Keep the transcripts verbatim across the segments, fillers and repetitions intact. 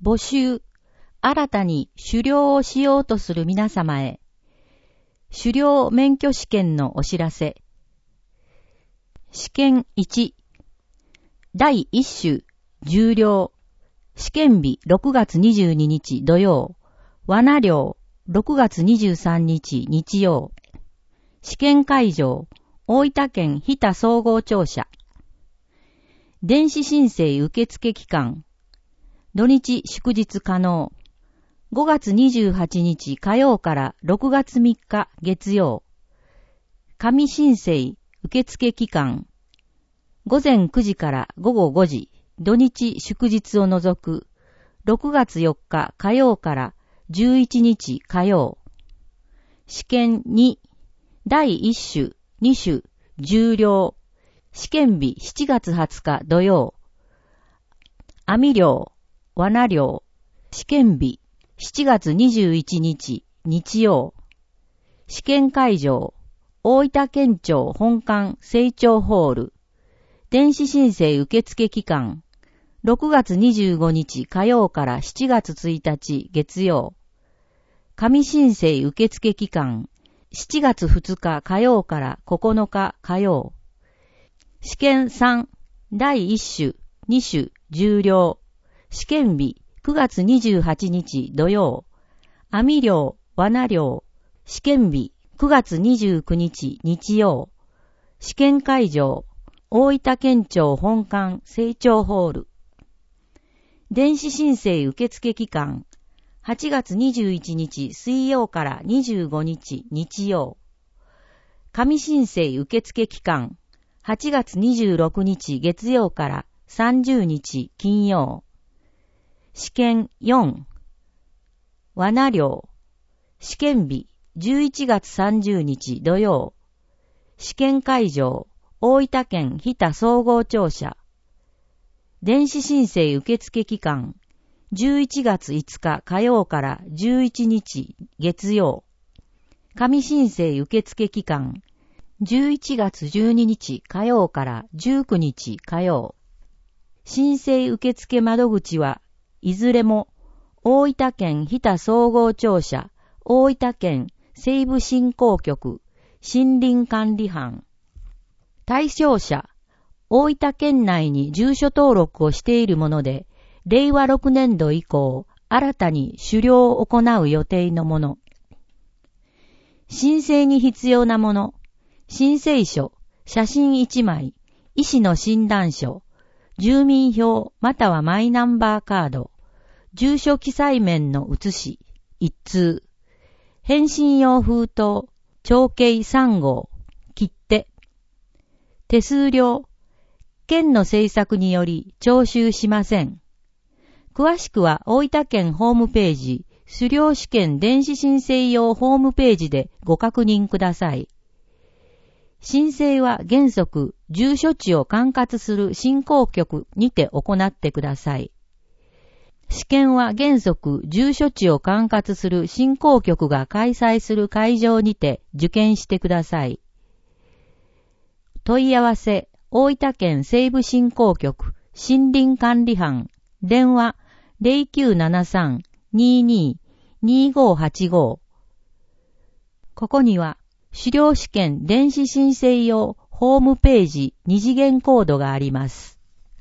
募集、新たに狩猟をしようとする皆様へ、狩猟免許試験のお知らせ。試験いち、だいいっ種、重量、試験日ろくがつにじゅうににち土曜、罠猟ろくがつにじゅうさんにち日曜、試験会場、大分県日田総合庁舎。電子申請受付期間、土日祝日可能。ごがつにじゅうはちにち火曜からろくがつみっか月曜。紙申請受付期間、ごぜんくじからごごごじ、土日祝日を除く、ろくがつよっか火曜からじゅういちにち火曜。試験に、だいいっ種、に種、重量。試験日しちがつはつか土曜。網漁、罠漁。試験日しちがつにじゅういちにち日曜。試験会場、大分県庁本館正庁ホール。電子申請受付期間、ろくがつにじゅうごにち火曜からしちがつついたち月曜。紙申請受付期間、しちがつふつか火曜からここのか火曜。試験さん、だいいっ種、に種、重量。試験日くがつにじゅうはちにち土曜。網漁、罠漁。試験日くがつにじゅうくにち日曜。試験会場、大分県庁本館正庁ホール。電子申請受付期間、はちがつにじゅういちにち水曜からにじゅうごにち日曜。紙申請受付期間、はちがつにじゅうろくにち月曜からさんじゅうにち金曜。試験よん、罠漁。試験日じゅういちがつさんじゅうにち土曜。試験会場、大分県日田総合庁舎。電子申請受付期間、じゅういちがついつか火曜からじゅういちにち月曜。紙申請受付期間、じゅういちがつじゅうににち火曜からじゅうくにち火曜。申請受付窓口はいずれも大分県日田総合庁舎、大分県西部振興局、森林管理班。対象者、大分県内に住所登録をしているもので、れいわろくねんど以降、新たに狩猟を行う予定のもの。申請に必要なもの、申請書、写真いちまい、医師の診断書、住民票またはマイナンバーカード、住所記載面の写し、一通、返信用封筒、長径さんごう、切手。手数料、県の政策により徴収しません。詳しくは大分県ホームページ、狩猟試験電子申請用ホームページでご確認ください。申請は原則、住所地を管轄する振興局にて行ってください。試験は原則、住所地を管轄する振興局が開催する会場にて受験してください。問い合わせ、大分県西部振興局、森林管理班、電話 ゼロきゅうななさん にーにー にーごーはちご。ここには、狩猟試験電子申請用ホームページ二次元コードがあります。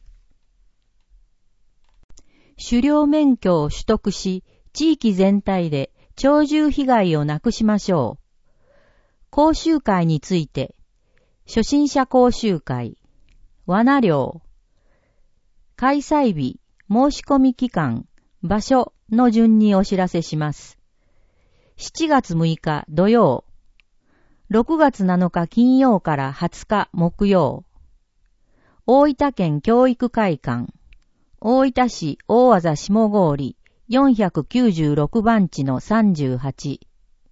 狩猟免許を取得し、地域全体で鳥獣被害をなくしましょう。講習会について、初心者講習会、罠猟、開催日、申し込み期間、場所の順にお知らせします。しちがつむいか土曜、ろくがつなのか金曜からはつか木曜、大分県教育会館、大分市大字下郡よんひゃくきゅうじゅうろくばんちのさんじゅうはち。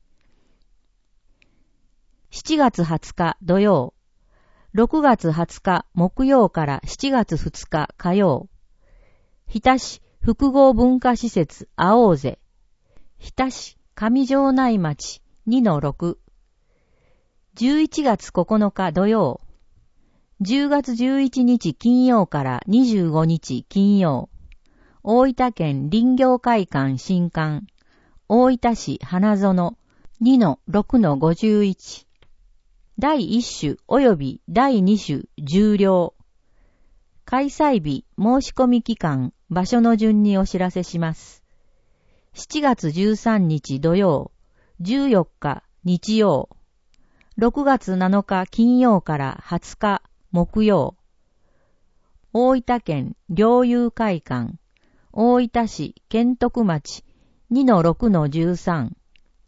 しちがつはつか土曜、ろくがつはつか木曜からしちがつふつか火曜、日田市複合文化施設青瀬、日田市上城内町 にのろく、じゅういちがつここのか土曜、じゅうがつじゅういちにち金曜からにじゅうごにち金曜、 大分県林業会館新館、大分市花園 にのろくのごじゅういち、だいいっ種及びだいに種重量。開催日、申し込み期間、場所の順にお知らせします。しちがつじゅうさんにち土曜、じゅうよっか日曜、ろくがつなのか金曜からはつか木曜。大分県猟友会館、大分市建徳町 にのろくのじゅうさん。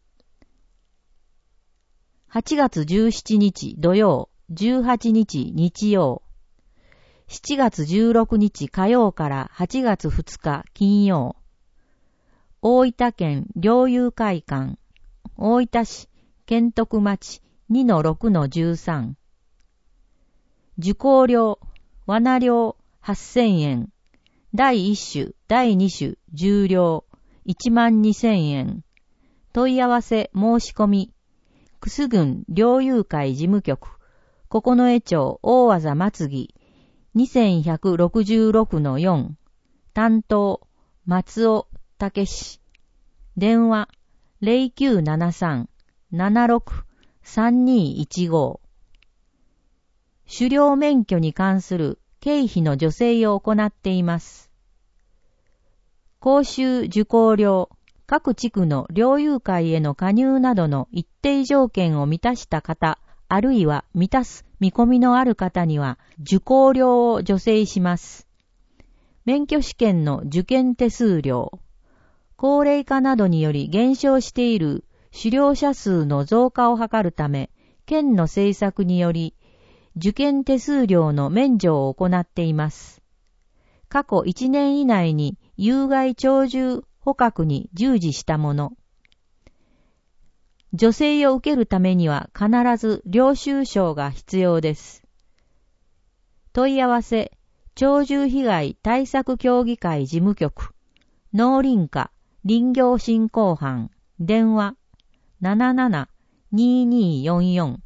はちがつじゅうしちにち土曜、じゅうはちにち日曜。しちがつじゅうろくにち火曜からはちがつふつか金曜。大分県猟友会館、大分市建徳町 にのろくのじゅうさん。受講料、罠料はっせんえん、だいいっ種、だいに種、重量いちまんにせんえん。問い合わせ申し込み、楠郡猟友会事務局、九重町大技松木にせんひゃくろくじゅうろくのよん、担当松尾武史、電話 ゼロきゅうななさん ななろく さんにいちご。狩猟免許に関する経費の助成を行っています。講習受講料、各地区の猟友会への加入などの一定条件を満たした方、あるいは満たす見込みのある方には受講料を助成します。免許試験の受験手数料、高齢化などにより減少している狩猟者数の増加を図るため、県の政策により受験手数料の免除を行っています。過去いちねん以内に有害鳥獣捕獲に従事したもの。助成を受けるためには必ず領収証が必要です。問い合わせ、鳥獣被害対策協議会事務局、農林課林業振興班、電話 なななな にーにーよんよん